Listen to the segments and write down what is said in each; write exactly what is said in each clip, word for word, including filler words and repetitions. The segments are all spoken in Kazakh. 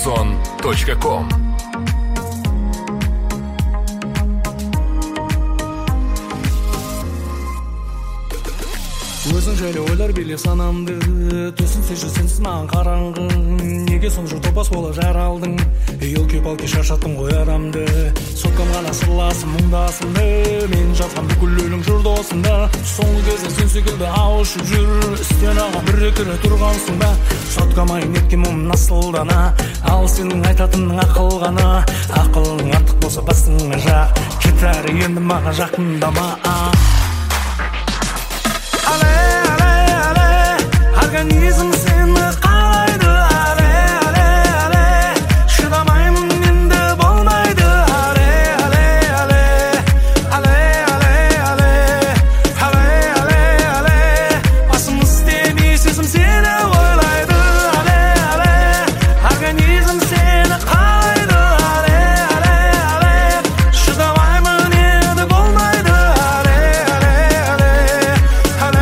радиосон точка ком. Өзің жайлы ойлар билеп санамды, төсінсе жүзсенсіз маған қараңғы. Неге сонша топас болып жаралдың? Елке-палке шаршаттың ғой адамды. Соткам ғана сырласым мұңдасымды, мен жатқан бүкіл өлің жұрды осында. Соңғы кезде сен секілді ауышып жүр, үстен аға бір-екі рет тұрғансың ба? Соткамай неткен мұң насылдана, ал сенің айтатының ақыл ғана. Ақылың артық болса басыңа жақ, кетәрі енді маған жақындама. Организм сені қалайды, але, але, але, шыдамаймын енді болмайды, але, але, але, але, але, але, але, але, але, басым істемей сезім сені ойлайды, але, але, организм сені қалайды, але, але, але, шыдамаймын енді болмайды, але, але, але, але,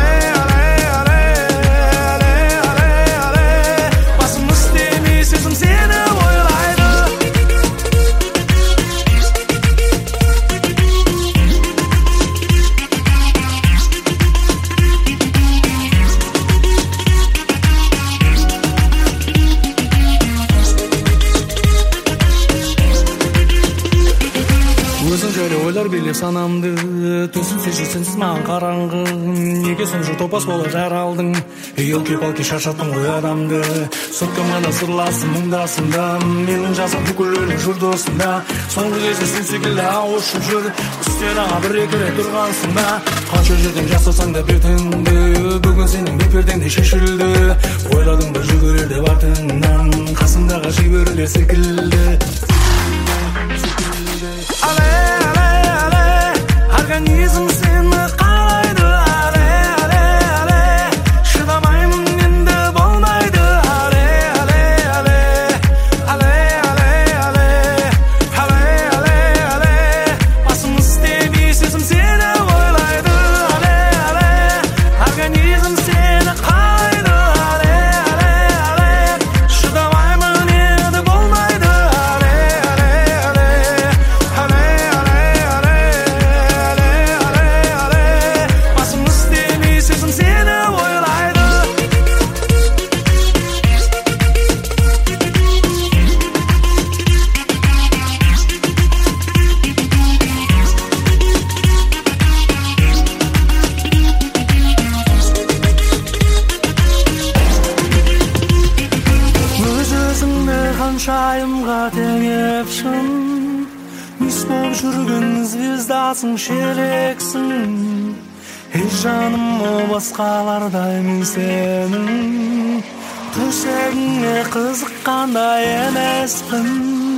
ойлар билеп санамды, төсінсе жүзсенсіз маған қараңғы. Неге сонша топас болып жаралдың? Елке-палке шаршаттың ғой адамды. Соткам ғана сырласым мұңдасында, менің жазам бүкіл өлім жұрды осында. Соңғы кезде сен секілді ауышып жүр, үстен аға бір-екі рет тұрғансың ба? Қанша жерден жасасаң да бетіңді, бүгін сенің бет-пердеңде шешілді. Ойладың ба жүгірер деп артыңнан, қасымдағы жіберілер секілді. Организм сені қалайды, але, але, але, шыдамаймын енді болмайды, але, але, але, але, але, але, але, але, але, басым істемей сезім сені ойлайды, але, але, организм сені қалайды, але, але, але, шыдамаймын енді болмайды, але, але, але, але, шайымға теңепшін, мис болып жүрген звездасың, шелексің. Ей жаным, о басқалардай мен сенің төсегіңе қызыққандай емеспін.